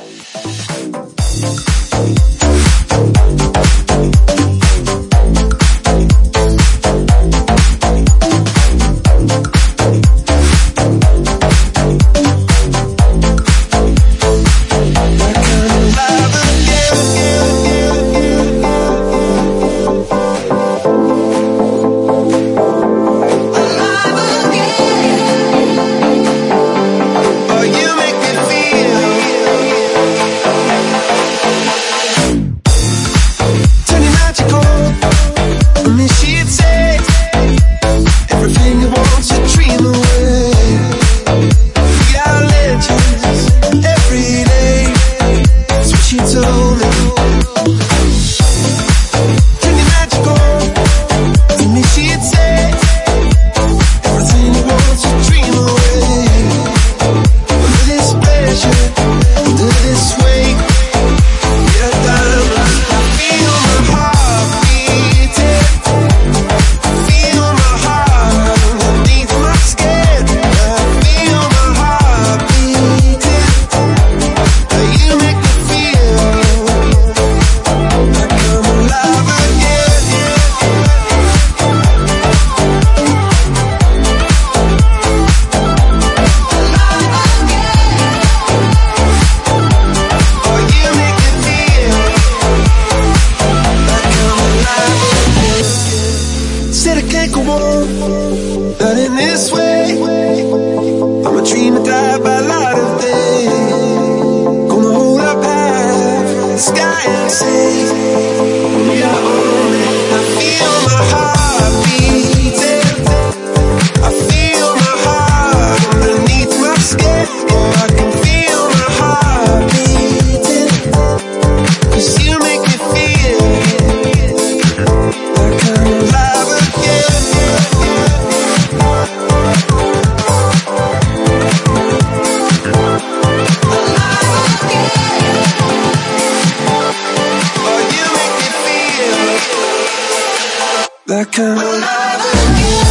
Not in this way. I'm a dream that died by light of day. Gonna hold up high from the sky and say we are on it. I feel my heart beating. I feel my heart underneath my skin. Oh, I can feel my heart beating. 'Cause you make me feel like I'm alive again. Like I'm alive again.